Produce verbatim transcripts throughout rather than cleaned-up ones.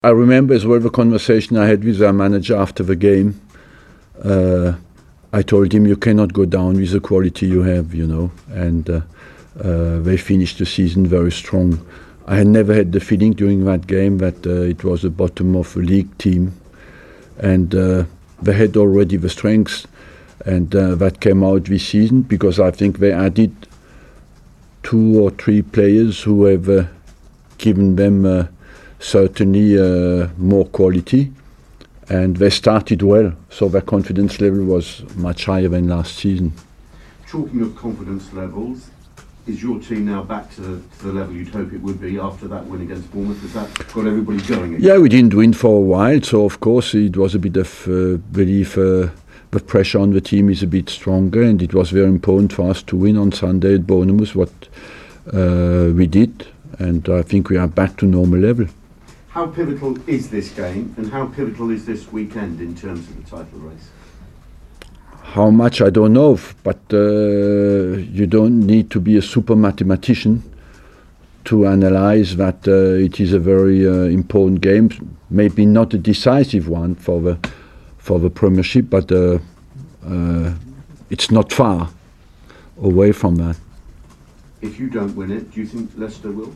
I remember as well the conversation I had with our manager after the game. Uh, I told him you cannot go down with the quality you have, you know, and uh, uh, they finished the season very strong. I had never had the feeling during that game that uh, it was the bottom of the league team, and uh, they had already the strengths, and uh, that came out this season because I think they added two or three players who have uh, given them uh, certainly uh, more quality, and they started well, so their confidence level was much higher than last season. Talking of confidence levels, is your team now back to the, to the level you'd hope it would be after that win against Bournemouth? Has that got everybody going again? Yeah, we didn't win for a while, so of course it was a bit of uh, belief. Uh, the pressure on the team is a bit stronger, and it was very important for us to win on Sunday at Bournemouth, what uh, we did, and I think we are back to normal level. How pivotal is this game, and how pivotal is this weekend in terms of the title race? How much I don't know, but uh, you don't need to be a super mathematician to analyze that uh, it is a very uh, important game. Maybe not a decisive one for the for the Premiership, but uh, uh, it's not far away from that. If you don't win it, do you think Leicester will?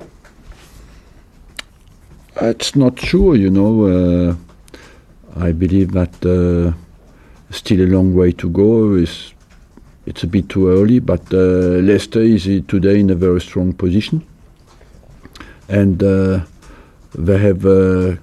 It's not sure, you know. Uh, I believe that. Uh, Still a long way to go. It's, it's a bit too early, but uh, Leicester is today in a very strong position, and uh, they have uh,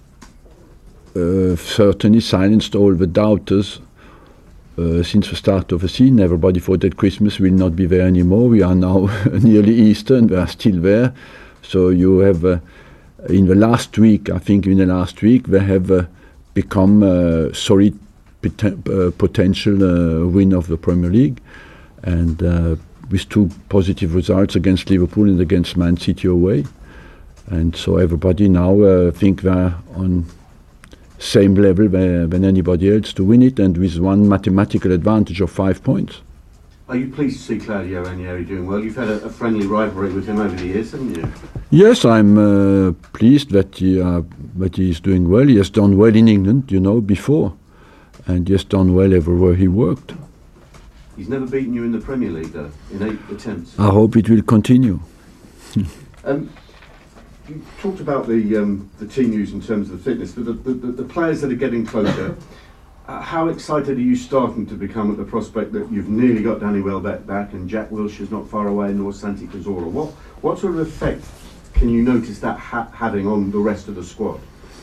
uh, certainly silenced all the doubters uh, since the start of the season. Everybody thought that Christmas will not be there anymore. We are now nearly Easter, and they are still there. So you have, uh, in the last week, I think in the last week, they have uh, become uh, solid Uh, potential uh, win of the Premier League, and uh, with two positive results against Liverpool and against Man City away, and so everybody now uh, think they're on same level than anybody else to win it, and with one mathematical advantage of five points. Are you pleased to see Claudio Ranieri doing well? You've had a, a friendly rivalry with him over the years, haven't you? Yes, I'm uh, pleased that he uh, that he is doing well. He has done well in England, you know, before. And he has done well everywhere he worked. He's never beaten you in the Premier League, though, in eight attempts. I hope it will continue. um, you talked about the um, the team news in terms of the fitness, but the, the, the players that are getting closer, uh, how excited are you starting to become at the prospect that you've nearly got Danny Welbeck back and Jack Wilshere's not far away, nor Santi Cazorla? What, what sort of effect can you notice that ha- having on the rest of the squad?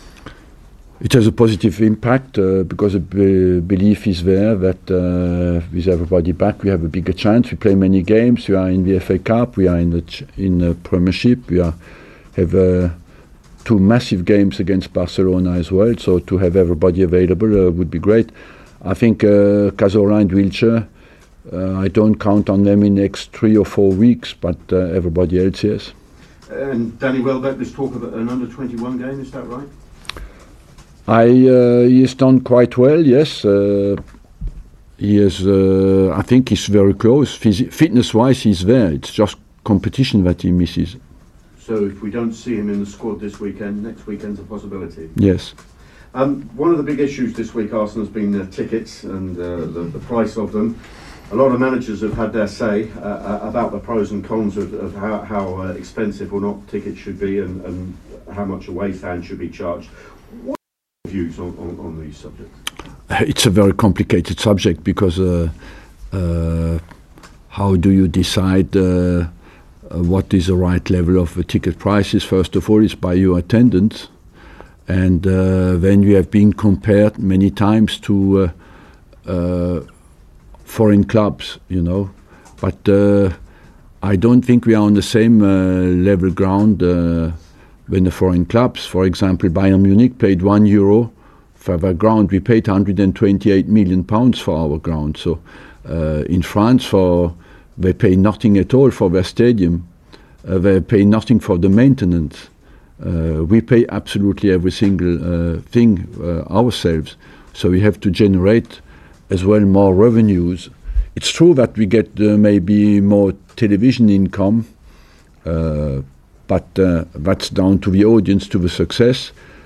It has a positive impact uh, because the b- belief is there that uh, with everybody back we have a bigger chance. We play many games. We are in the F A Cup. We are in the ch- in the Premiership. We are have uh, two massive games against Barcelona as well. So to have everybody available uh, would be great. I think uh, Cazorla and Wilshere, uh, I don't count on them in the next three or four weeks, but uh, everybody else yes. And Danny Welbeck, there's talk of an under twenty-one game. Is that right? I uh, he has done quite well, yes. Uh, he is. Uh, I think he's very close. Phys- fitness-wise, he's there. It's just competition that he misses. So if we don't see him in the squad this weekend, next weekend's a possibility. Yes. Um, one of the big issues this week, Arsenal, has been the tickets and uh, the, the price of them. A lot of managers have had their say uh, about the pros and cons of, of how, how uh, expensive or not tickets should be, and, and how much away fans should be charged. What views on, on, on these subjects? It's a very complicated subject because uh, uh, how do you decide uh, uh, what is the right level of the ticket prices? First of all, it's by your attendance, and uh, then you have been compared many times to uh, uh, foreign clubs, you know. But uh, I don't think we are on the same uh, level ground uh, when the foreign clubs. For example, Bayern Munich paid one euro for their ground. We paid one hundred twenty-eight million pounds for our ground. So uh, in France, for they pay nothing at all for their stadium. Uh, they pay nothing for the maintenance. Uh, we pay absolutely every single uh, thing uh, ourselves. So we have to generate as well more revenues. It's true that we get uh, maybe more television income, uh, but uh, that's down to the audience, to the success.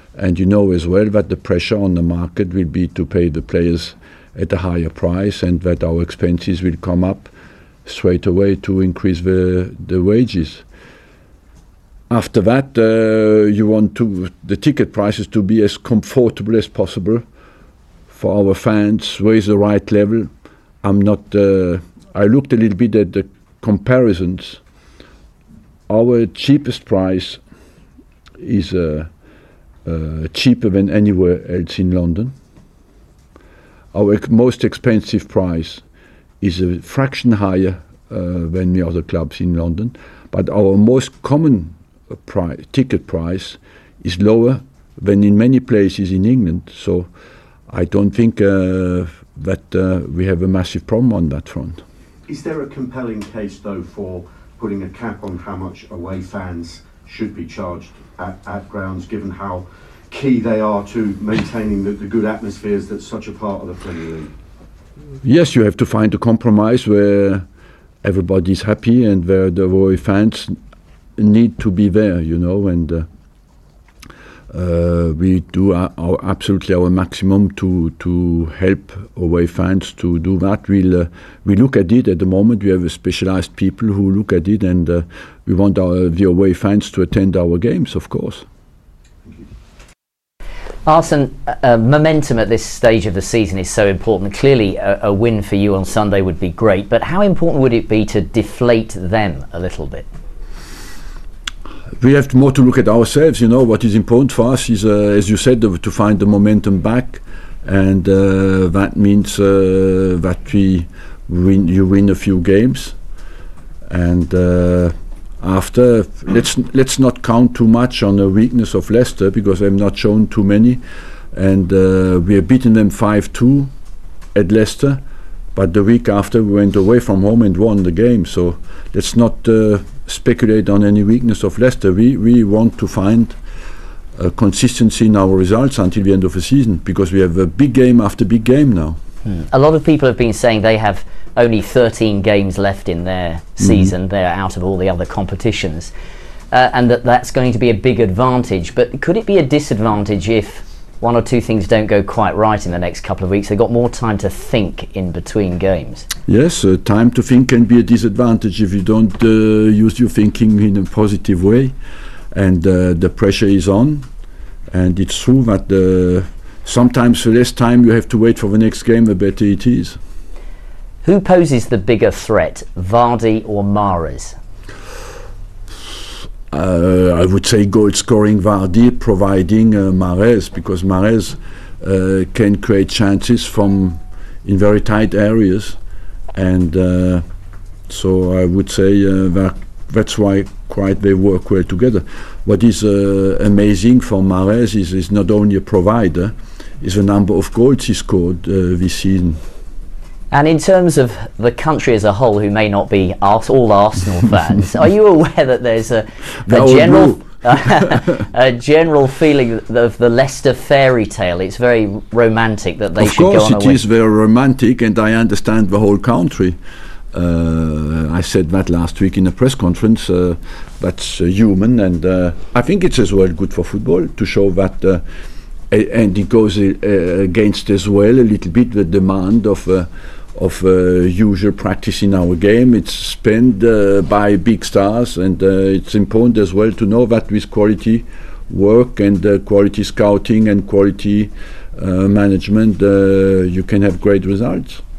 and you know as well that the pressure on the market will be to pay the players at a higher price, and that our expenses will come up straight away to increase the, the wages. After that, uh, you want to the ticket prices to be as comfortable as possible for our fans, raise the right level. I'm not. Uh, I looked a little bit at the comparisons. Our cheapest price is uh, uh, cheaper than anywhere else in London. Our ec- most expensive price is a fraction higher uh, than the other clubs in London, but our most common pri- ticket price is lower than in many places in England. So I don't think uh, that uh, we have a massive problem on that front. Is there a compelling case, though, for putting a cap on how much away fans should be charged at, at grounds, given how key they are to maintaining the, the good atmospheres that's such a part of the Premier League? Yes, you have to find a compromise where everybody's happy and where the away fans need to be there, you know, and uh, uh, we do our, our absolutely our maximum to to help away fans to do that. We'll uh, we look at it at the moment. We have a specialized people who look at it, and uh, we want our the away fans to attend our games, of course. Arsene, uh, momentum at this stage of the season is so important. Clearly a, a win for you on Sunday would be great, but how important would it be to deflate them a little bit? We have more to look at ourselves. You know, what is important for us is, uh, as you said, to find the momentum back, and uh, that means uh, that we win. You win a few games, and uh, after let's let's not count too much on the weakness of Leicester, because they've not shown too many, and uh, we have beaten them five two at Leicester, but the week after we went away from home and won the game. So let's not uh, speculate on any weakness of Leicester. We we want to find uh, consistency in our results until the end of the season, because we have a big game after big game now. Hmm. A lot of people have been saying they have only thirteen games left in their season. Mm-hmm. They're out of all the other competitions, uh, and that that's going to be a big advantage. But could it be a disadvantage if one or two things don't go quite right in the next couple of weeks? They've got more time to think in between games. Yes, uh, time to think can be a disadvantage if you don't uh, use your thinking in a positive way, and uh, the pressure is on. And it's true that uh, sometimes the less time you have to wait for the next game, the better it is. Who poses the bigger threat, Vardy or Mahrez? Uh, I would say goal-scoring Vardy, providing uh, Mahrez, because Mahrez uh, can create chances from in very tight areas, and uh, so I would say uh, that that's why quite they work well together. What is uh, amazing for Mahrez is is not only a provider, is the number of goals he scored uh, this season. And in terms of the country as a whole, who may not be Ars- all Arsenal fans, are you aware that there's a, a general a general feeling of the Leicester fairy tale? It's very romantic that they of should go on a win. Of course, it is very romantic, and I understand the whole country. Uh, I said that last week in a press conference. Uh, that's uh, human, and uh, I think it's as well good for football to show that. Uh, and it goes uh, against as well a little bit the demand of. Uh, of uh, usual practice in our game. It's spent uh, by big stars, and uh, it's important as well to know that with quality work and uh, quality scouting and quality uh, management uh, you can have great results.